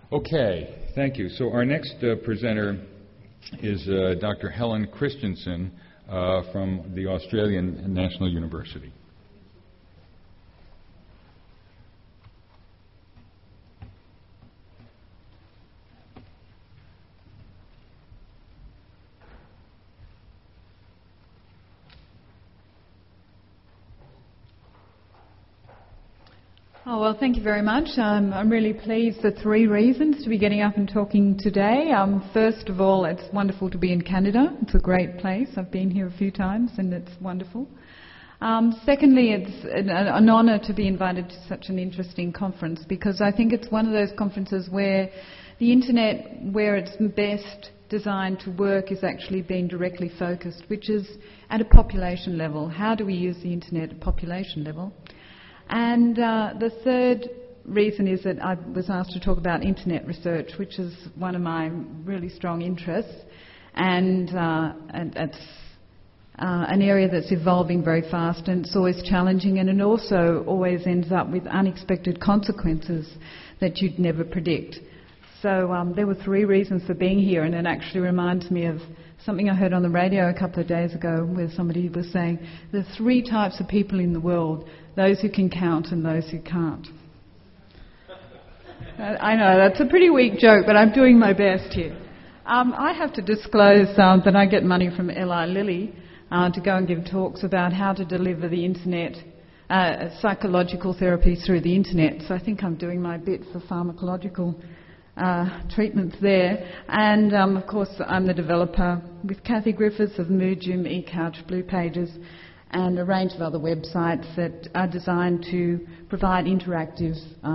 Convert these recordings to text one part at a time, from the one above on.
Okay, thank you. So our next presenter is Dr. Helen Christensen from the Australian National University. Oh, well, thank you very much. I'm really pleased for three reasons to be getting up and talking today. First of all, it's wonderful to be in Canada. It's a great place. I've been here a few times and it's wonderful. Secondly, it's an honour to be invited to such an interesting conference, because I think it's one of those conferences where the internet, where it's best designed to work, is actually being directly focused, which is at a population level. How do we use the internet at a population level? And the third reason is that I was asked to talk about internet research, which is one of my really strong interests, and it's an area that's evolving very fast, and it's always challenging, and it also always ends up with unexpected consequences that you'd never predict. So there were three reasons for being here, and it actually reminds me of something I heard on the radio a couple of days ago, where somebody was saying there are three types of people in the world: those who can count and those who can't. I know, that's a pretty weak joke, but I'm doing my best here. I have to disclose that I get money from Eli Lilly to go and give talks about how to deliver the internet, psychological therapies through the internet. So I think I'm doing my bit for pharmacological treatments there. And of course I'm the developer with Kathy Griffiths of Moodgym, eCouch, Blue Pages, and a range of other websites that are designed to provide interactive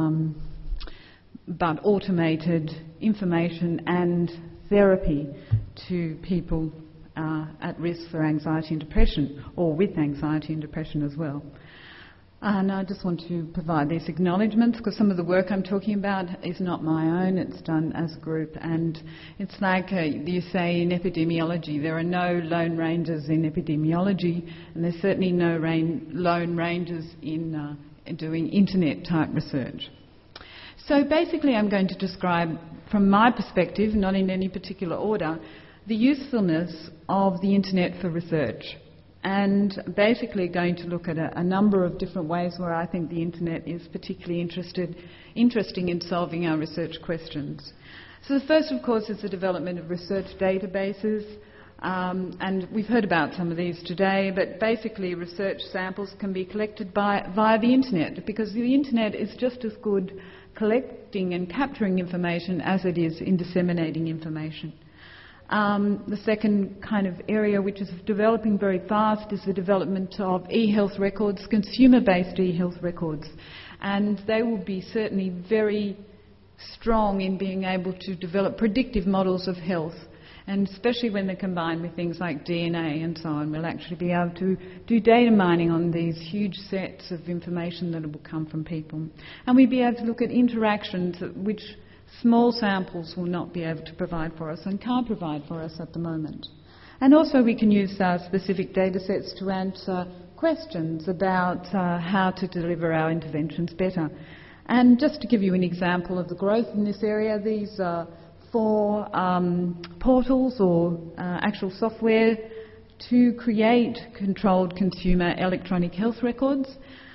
but automated information and therapy to people at risk for anxiety and depression, or with anxiety and depression as well. And I just want to provide these acknowledgements, because some of the work I'm talking about is not my own, it's done as a group. And it's like you say in epidemiology, there are no lone rangers in epidemiology, and there's certainly no lone rangers in doing internet-type research. So basically I'm going to describe, from my perspective, not in any particular order, the usefulness of the internet for research. And basically going to look at a number of different ways where I think the internet is particularly interesting in solving our research questions. So the first, of course, is the development of research databases. And we've heard about some of these today, but basically research samples can be collected via the internet, because the internet is just as good collecting and capturing information as it is in disseminating information. The second kind of area which is developing very fast is the development of e-health records, consumer-based e-health records. And they will be certainly very strong in being able to develop predictive models of health, and especially when they're combined with things like DNA and so on. We'll actually be able to do data mining on these huge sets of information that will come from people. And we'll be able to look at interactions which small samples will not be able to provide for us and can't provide for us at the moment. And also we can use specific data sets to answer questions about how to deliver our interventions better. And just to give you an example of the growth in this area, these are 4 portals or actual software to create controlled consumer electronic health records.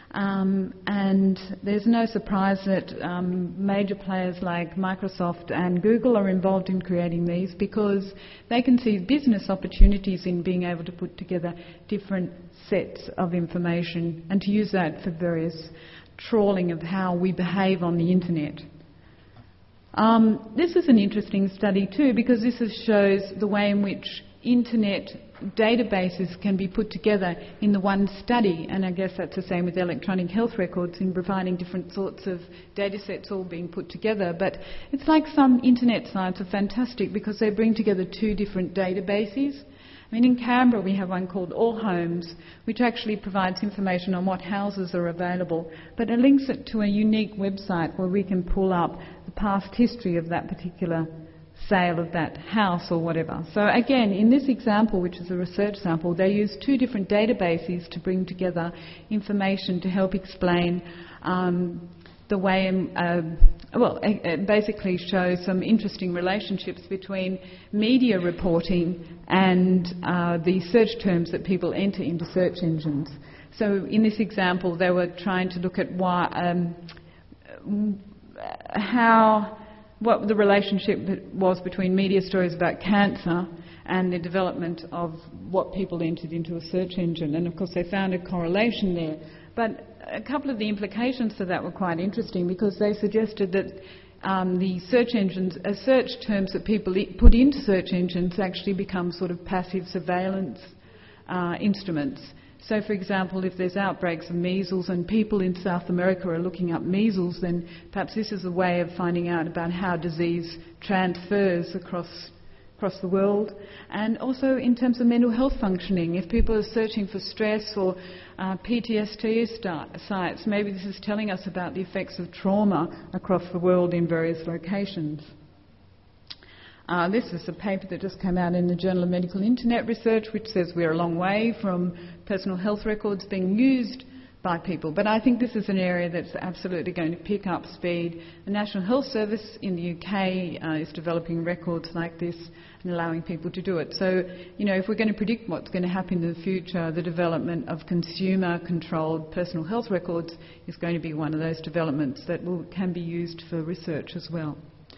And there's no surprise that major players like Microsoft and Google are involved in creating these, because they can see business opportunities in being able to put together different sets of information and to use that for various trawling of how we behave on the internet. This is an interesting study too, because this shows the way in which internet databases can be put together in the one study, and I guess that's the same with electronic health records in providing different sorts of data sets all being put together. But it's like some internet sites are fantastic because they bring together 2 different databases. I mean, in Canberra we have one called All Homes, which actually provides information on what houses are available, but it links it to a unique website where we can pull up the past history of that particular sale of that house or whatever. So again, in this example, which is a research sample, they use 2 different databases to bring together information to help explain the way it basically shows some interesting relationships between media reporting and the search terms that people enter into search engines. So in this example, they were trying to look at what the relationship was between media stories about cancer and the development of what people entered into a search engine. And of course they found a correlation there. But a couple of the implications to that were quite interesting, because they suggested that the search engines, search terms that people put into search engines actually become sort of passive surveillance instruments. So, for example, if there's outbreaks of measles and people in South America are looking up measles, then perhaps this is a way of finding out about how disease transfers across the world. And also in terms of mental health functioning, if people are searching for stress or PTSD sites, maybe this is telling us about the effects of trauma across the world in various locations. This is a paper that just came out in the Journal of Medical Internet Research, which says we're a long way from personal health records being used by people. But I think this is an area that's absolutely going to pick up speed. The National Health Service in the UK is developing records like this and allowing people to do it. So, if we're going to predict what's going to happen in the future, the development of consumer-controlled personal health records is going to be one of those developments that can be used for research as well.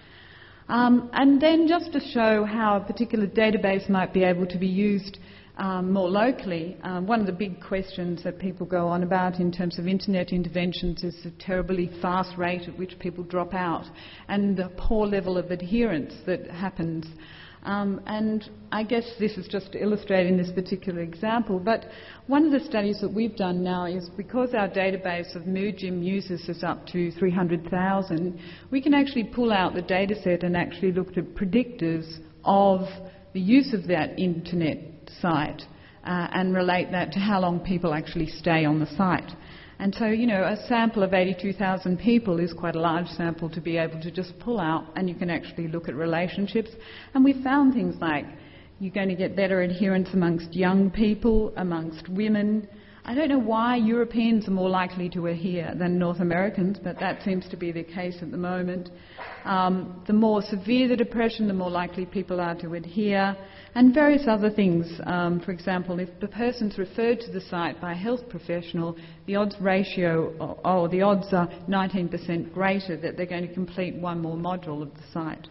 And then just to show how a particular database might be able to be used more locally, one of the big questions that people go on about in terms of internet interventions is the terribly fast rate at which people drop out and the poor level of adherence that happens. And I guess this is just illustrating this particular example, but one of the studies that we've done now is, because our database of MooGym users is up to 300,000, we can actually pull out the data set and actually look at predictors of the use of that internet site and relate that to how long people actually stay on the site. And so, a sample of 82,000 people is quite a large sample to be able to just pull out, and you can actually look at relationships. And we found things like you're going to get better adherence amongst young people, amongst women. I don't know why Europeans are more likely to adhere than North Americans, but that seems to be the case at the moment. The more severe the depression, the more likely people are to adhere, and various other things. For example, if the person's referred to the site by a health professional, the odds ratio, the odds are 19% greater that they're going to complete one more module of the site.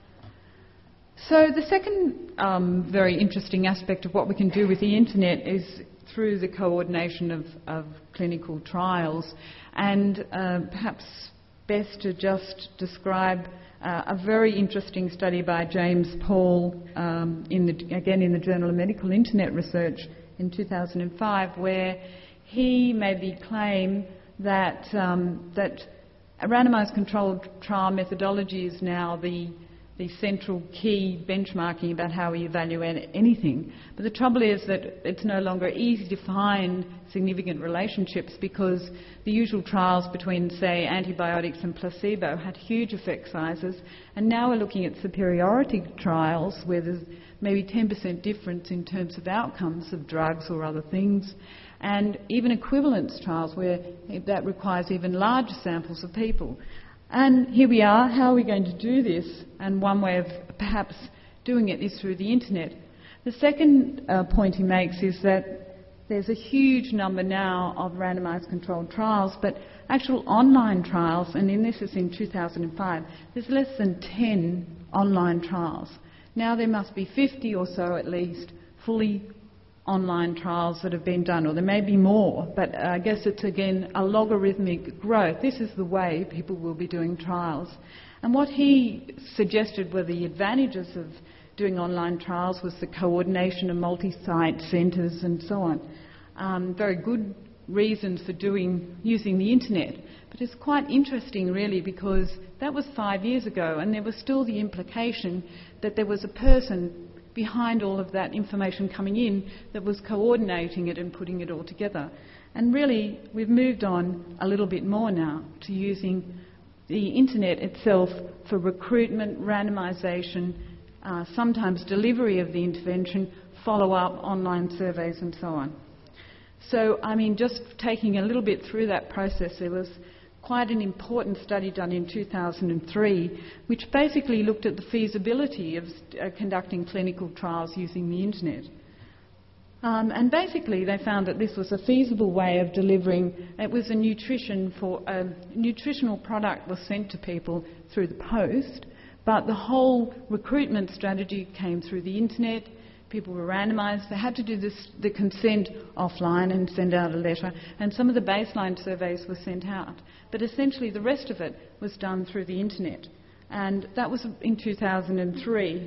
So the second very interesting aspect of what we can do with the internet is through the coordination of clinical trials, and perhaps best to just describe a very interesting study by James Paul, again in the Journal of Medical Internet Research in 2005, where he made the claim that a randomised controlled trial methodology is now the central key benchmarking about how we evaluate anything. But the trouble is that it's no longer easy to find significant relationships, because the usual trials between, say, antibiotics and placebo had huge effect sizes, and now we're looking at superiority trials where there's maybe 10% difference in terms of outcomes of drugs or other things, and even equivalence trials where that requires even larger samples of people. And here we are. How are we going to do this? And one way of perhaps doing it is through the internet. The second point he makes is that there's a huge number now of randomised controlled trials, but actual online trials, and this is in 2005, there's less than 10 online trials. Now there must be 50 or so at least fully online trials that have been done, or there may be more, but I guess it's again a logarithmic growth. This is the way people will be doing trials. And what he suggested were the advantages of doing online trials was the coordination of multi-site centres and so on. Very good reasons for using the internet. But it's quite interesting really, because that was 5 years ago, and there was still the implication that there was a person behind all of that information coming in that was coordinating it and putting it all together. And really, we've moved on a little bit more now to using the internet itself for recruitment, randomisation, sometimes delivery of the intervention, follow-up, online surveys and so on. So, just taking a little bit through that process, there was quite an important study done in 2003, which basically looked at the feasibility of conducting clinical trials using the internet. And basically they found that this was a feasible way of delivering. It was a nutritional product was sent to people through the post, but the whole recruitment strategy came through the internet. People were randomised. They had to do the consent offline and send out a letter, and some of the baseline surveys were sent out. But essentially the rest of it was done through the internet, and that was in 2003.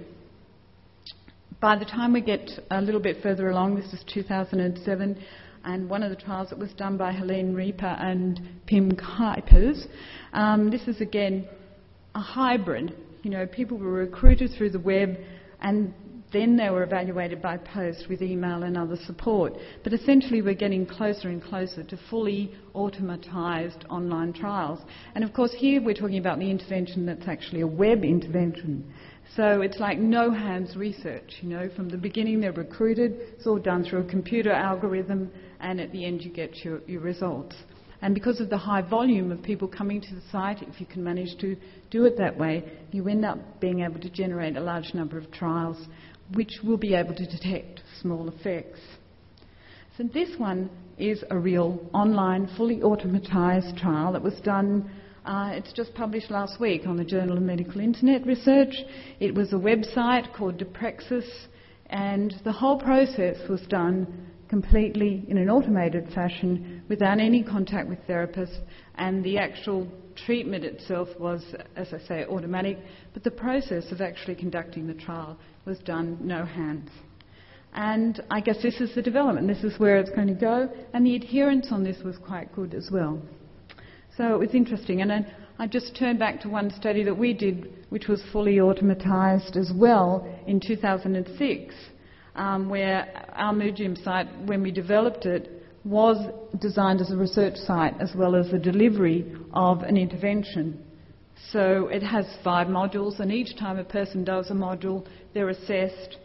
By the time we get a little bit further along, this is 2007, and one of the trials that was done by Helene Reaper and Pim Kuipers, this is again a hybrid. You know, people were recruited through the web, and then they were evaluated by post with email and other support. But essentially we're getting closer and closer to fully automatised online trials. And of course here we're talking about the intervention that's actually a web intervention. So it's like no-hands research, you know. From the beginning they're recruited, it's all done through a computer algorithm, and at the end you get your results. And because of the high volume of people coming to the site, if you can manage to do it that way, you end up being able to generate a large number of trials which will be able to detect small effects. So this one is a real online, fully automatised trial that was done. It's just published last week on the Journal of Medical Internet Research. It was a website called Deprexis, and the whole process was done completely in an automated fashion without any contact with therapists, and the actual treatment itself was, as I say, automatic, but the process of actually conducting the trial was done no hands. And I guess this is the development, this is where it's going to go, and the adherence on this was quite good as well. So it was interesting, and I just turned back to one study that we did, which was fully automatised as well in 2006, where our Moodgym site, when we developed it, was designed as a research site as well as the delivery of an intervention. So it has 5 modules, and each time a person does a module, they're assessed.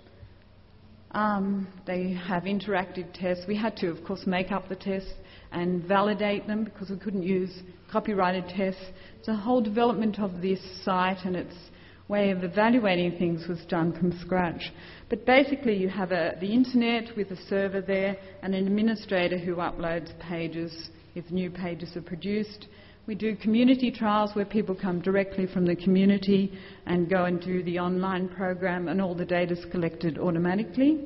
They have interactive tests. We had to, of course, make up the tests and validate them because we couldn't use copyrighted tests. So the whole development of this site and its way of evaluating things was done from scratch. But basically you have the internet with a server there and an administrator who uploads pages if new pages are produced. We do community trials where people come directly from the community and go and do the online program, and all the data is collected automatically.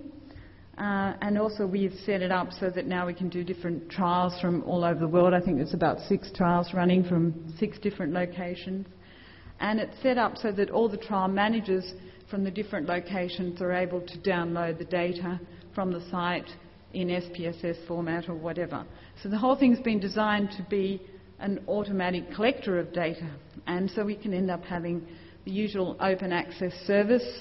And also we've set it up so that now we can do different trials from all over the world. I think there's about 6 trials running from 6 different locations. And it's set up so that all the trial managers from the different locations are able to download the data from the site in SPSS format or whatever. So the whole thing's been designed to be an automatic collector of data, and so we can end up having the usual open access service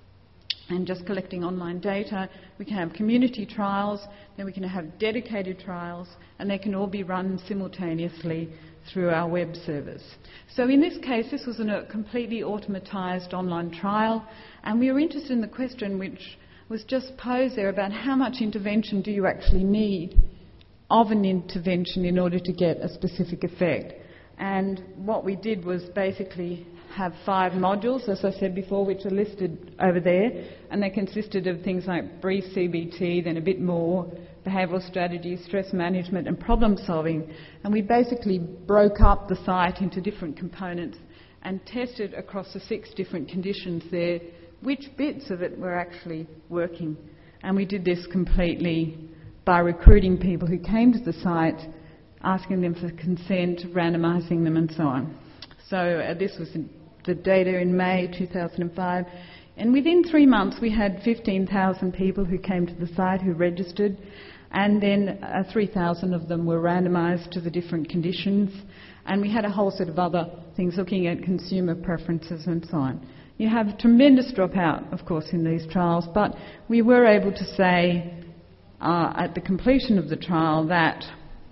and just collecting online data. We can have community trials, then we can have dedicated trials, and they can all be run simultaneously through our web service. So in this case, this was a completely automatised online trial, and we were interested in the question which was just posed there about how much intervention do you actually need of an intervention in order to get a specific effect. And what we did was basically have 5 modules, as I said before, which are listed over there, and they consisted of things like brief CBT, then a bit more, behavioural strategy, stress management and problem solving. And we basically broke up the site into different components and tested across the 6 different conditions there which bits of it were actually working. And we did this completely by recruiting people who came to the site, asking them for consent, randomising them and so on. So this was the data in May 2005, and within 3 months we had 15,000 people who came to the site who registered, and then 3,000 of them were randomised to the different conditions, and we had a whole set of other things looking at consumer preferences and so on. You have tremendous dropout, of course, in these trials, but we were able to say at the completion of the trial that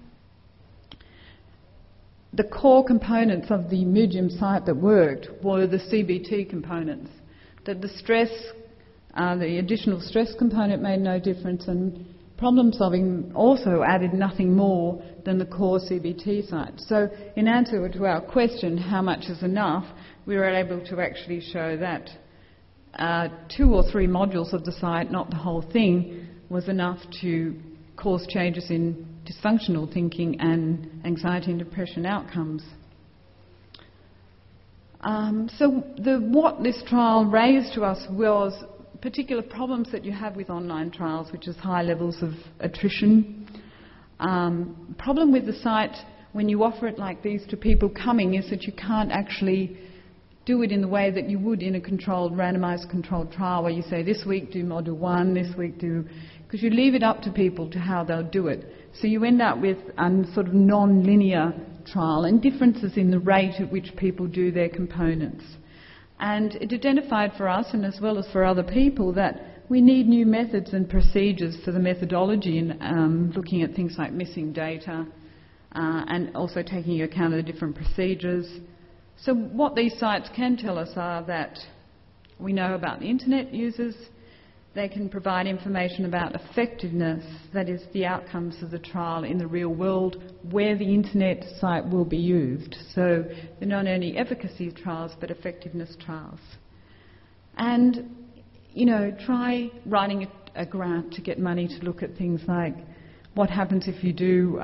the core components of the Moodgym site that worked were the CBT components. That the stress, the additional stress component made no difference, and problem solving also added nothing more than the core CBT site. So in answer to our question, how much is enough, we were able to actually show that 2 or 3 modules of the site, not the whole thing, was enough to cause changes in dysfunctional thinking and anxiety and depression outcomes. So what this trial raised to us was particular problems that you have with online trials, which is high levels of attrition. Problem with the site when you offer it like these to people coming is that you can't actually do it in the way that you would in a randomised controlled trial, where you say this week do module 1, this week do... Because you leave it up to people to how they'll do it. So you end up with a sort of non-linear trial and differences in the rate at which people do their components. And it identified for us, and as well as for other people, that we need new methods and procedures for the methodology in looking at things like missing data and also taking into account of the different procedures. So what these sites can tell us are that we know about the internet users. They can provide information about effectiveness, that is the outcomes of the trial in the real world where the internet site will be used. So they're not only efficacy trials but effectiveness trials. And, try writing a grant to get money to look at things like what happens if you do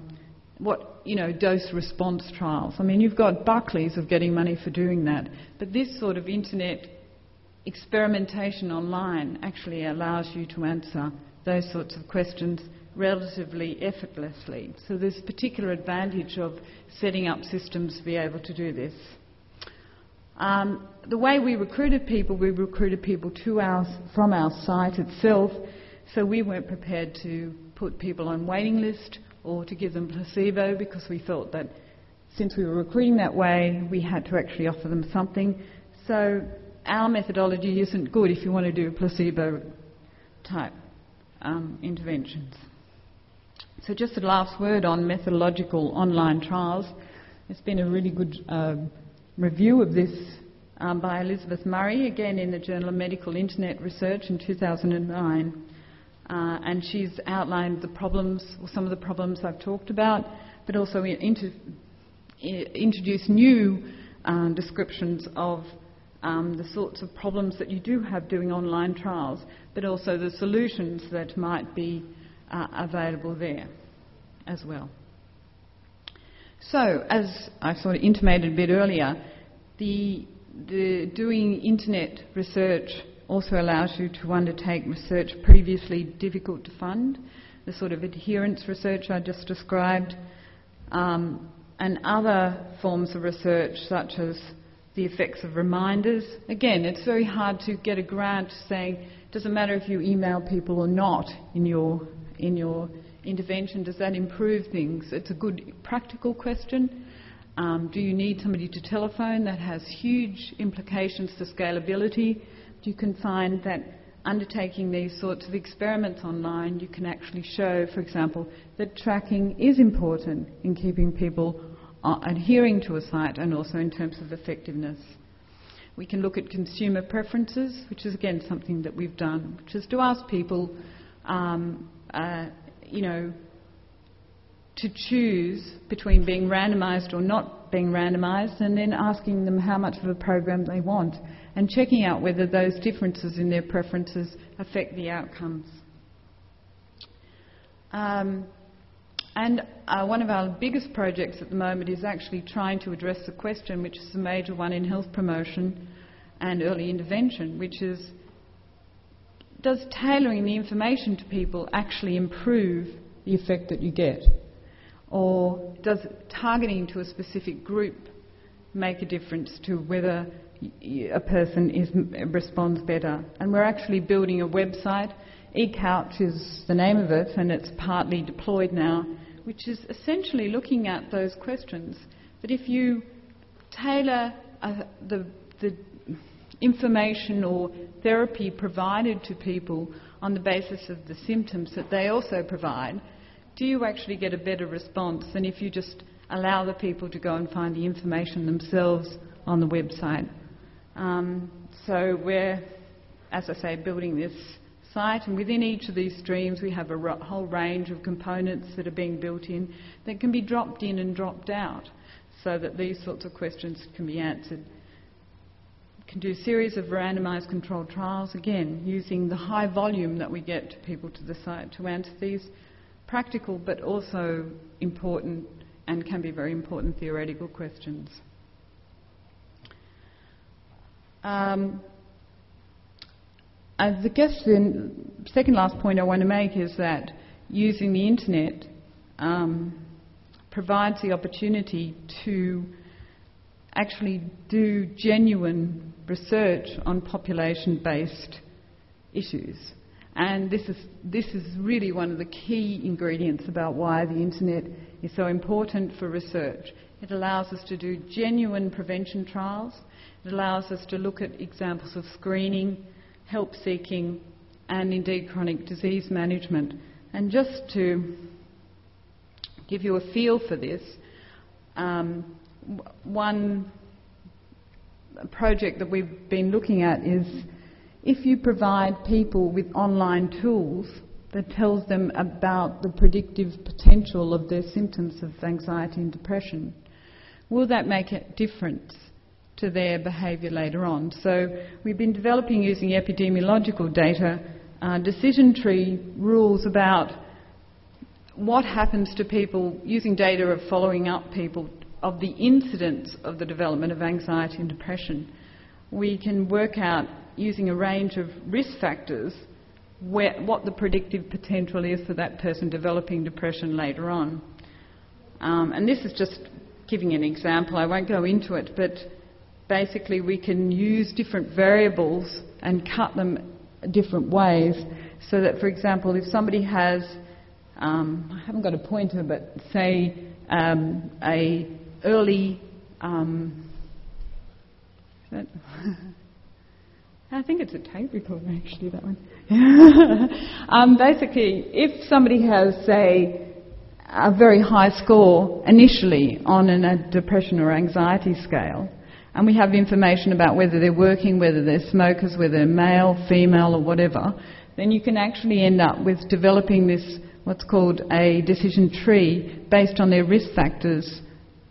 dose response trials. I mean, you've got Buckley's of getting money for doing that, but this sort of internet experimentation online actually allows you to answer those sorts of questions relatively effortlessly. So there's a particular advantage of setting up systems to be able to do this. The way we recruited people from our site itself, so we weren't prepared to put people on waiting list or to give them placebo, because we felt that since we were recruiting that way, we had to actually offer them something. So our methodology isn't good if you want to do placebo-type interventions. So just a last word on methodological online trials. There's been a really good review of this by Elizabeth Murray, again in the Journal of Medical Internet Research in 2009. And she's outlined the problems, or some of the problems I've talked about, but also introduced new descriptions of the sorts of problems that you do have doing online trials, but also the solutions that might be available there as well. So, as I sort of intimated a bit earlier, the doing internet research also allows you to undertake research previously difficult to fund, the sort of adherence research I just described, and other forms of research such as the effects of reminders. Again, it's very hard to get a grant saying, does it matter if you email people or not in your intervention? Does that improve things? It's a good practical question. Do you need somebody to telephone? That has huge implications to scalability. You can find that undertaking these sorts of experiments online, you can actually show, for example, that tracking is important in keeping people adhering to a site, and also in terms of effectiveness. We can look at consumer preferences, which is again something that we've done, which is to ask people, to choose between being randomised or not being randomised, and then asking them how much of a program they want, and checking out whether those differences in their preferences affect the outcomes. And one of our biggest projects at the moment is actually trying to address the question, which is a major one in health promotion and early intervention, which is, does tailoring the information to people actually improve the effect that you get? Or does targeting to a specific group make a difference to whether a person responds better? And we're actually building a website. eCouch is the name of it, and it's partly deployed now, which is essentially looking at those questions. That if you tailor the information or therapy provided to people on the basis of the symptoms that they also provide, do you actually get a better response than if you just allow the people to go and find the information themselves on the website? So we're, as I say, building this site, and within each of these streams we have a whole range of components that are being built in that can be dropped in and dropped out so that these sorts of questions can be answered. We can do a series of randomised controlled trials, again using the high volume that we get people to the site to answer these practical but also important and can be very important theoretical questions. I guess the second last point I want to make is that using the internet provides the opportunity to actually do genuine research on population-based issues. And this is really one of the key ingredients about why the internet is so important for research. It allows us to do genuine prevention trials. It allows us to look at examples of screening, help seeking, and indeed chronic disease management. And just to give you a feel for this, one project that we've been looking at is if you provide people with online tools that tells them about the predictive potential of their symptoms of anxiety and depression, will that make a difference to their behaviour later on? So we've been developing, using epidemiological data, decision tree rules about what happens to people using data of following up people of the incidence of the development of anxiety and depression. We can work out, using a range of risk factors, what the predictive potential is for that person developing depression later on. And this is just giving an example. I won't go into it, but basically we can use different variables and cut them different ways so that, for example, if somebody has, I haven't got a pointer, but say a early, I think it's a tape recorder actually, that one. Basically, if somebody has, say, a very high score initially on a depression or anxiety scale, and we have information about whether they're working, whether they're smokers, whether they're male, female or whatever, then you can actually end up with developing this, what's called a decision tree based on their risk factors,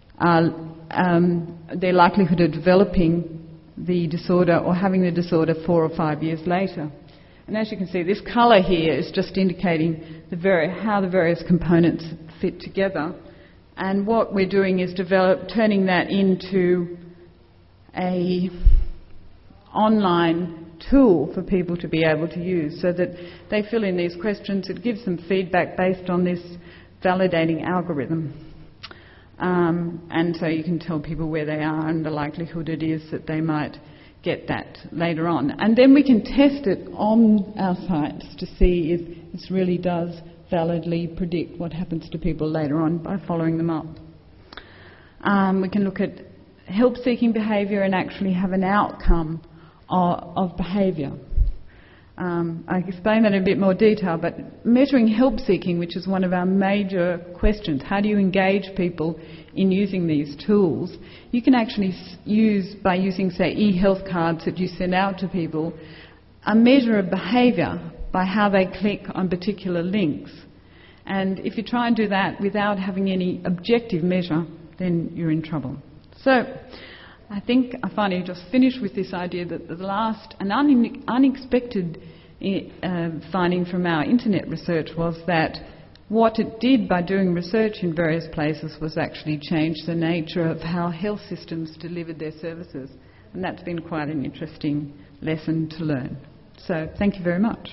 their likelihood of developing the disorder or having the disorder 4 or 5 years later. And as you can see, this colour here is just indicating how the various components fit together. And what we're doing is turning that into a online tool for people to be able to use, so that they fill in these questions. It gives them feedback based on this validating algorithm. And so you can tell people where they are and the likelihood it is that they might get that later on. And then we can test it on our sites to see if this really does validly predict what happens to people later on by following them up. We can look at help-seeking behaviour and actually have an outcome of behaviour. I explain that in a bit more detail, but measuring help-seeking, which is one of our major questions, how do you engage people in using these tools? You can actually use, by using, say, e-health cards that you send out to people, a measure of behaviour by how they click on particular links. And if you try and do that without having any objective measure, then you're in trouble. So I think I finally just finished with this idea that the last and unexpected finding from our internet research was that what it did by doing research in various places was actually change the nature of how health systems delivered their services. And that's been quite an interesting lesson to learn. So thank you very much.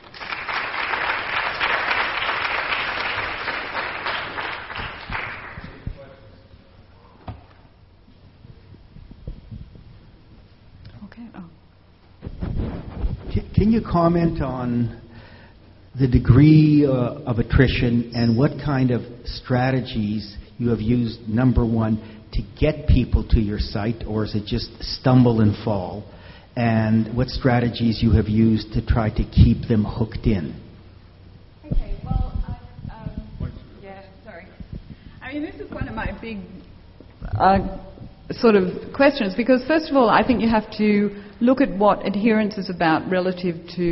Can you comment on the degree of attrition and what kind of strategies you have used, number one, to get people to your site, or is it just stumble and fall? And what strategies you have used to try to keep them hooked in? Okay, well, sorry. I mean, this is one of my big sort of questions, because first of all, I think you have to look at what adherence is about relative to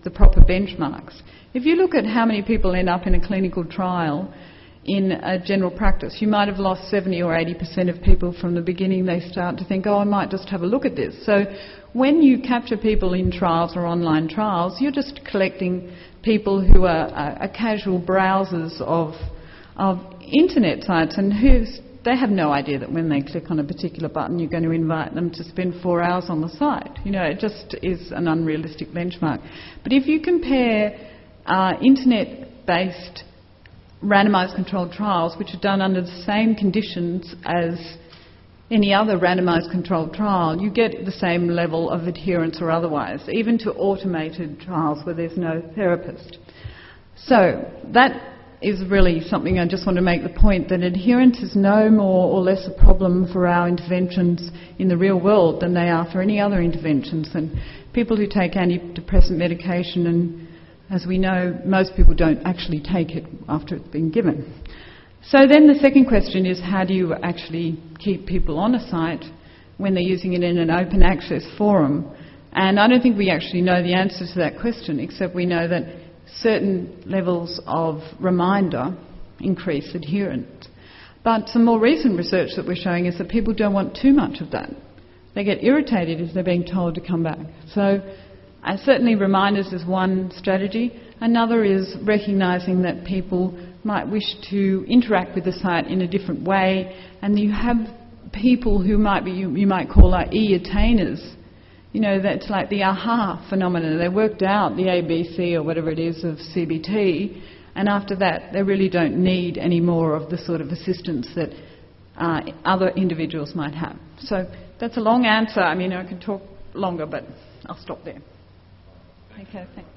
the proper benchmarks. If you look at how many people end up in a clinical trial in a general practice, you might have lost 70 or 80% of people from the beginning. They start to think, oh, I might just have a look at this. So when you capture people in trials or online trials, you're just collecting people who are casual browsers of internet sites and they have no idea that when they click on a particular button you're going to invite them to spend 4 hours on the site. You know, it just is an unrealistic benchmark. But if you compare internet-based randomised controlled trials, which are done under the same conditions as any other randomised controlled trial, you get the same level of adherence or otherwise, even to automated trials where there's no therapist. So that is really something I just want to make the point that adherence is no more or less a problem for our interventions in the real world than they are for any other interventions. And people who take antidepressant medication, and as we know, most people don't actually take it after it's been given. So then the second question is, how do you actually keep people on a site when they're using it in an open access forum? And I don't think we actually know the answer to that question, except we know that certain levels of reminder increase adherence. But some more recent research that we're showing is that people don't want too much of that. They get irritated if they're being told to come back. So certainly reminders is one strategy. Another is recognising that people might wish to interact with the site in a different way, and you have people who might be, you might call e-attainers. You know, that's like the aha phenomenon. They worked out the ABC or whatever it is of CBT, and after that they really don't need any more of the sort of assistance that other individuals might have. So that's a long answer. I mean, I could talk longer, but I'll stop there. Okay, thanks.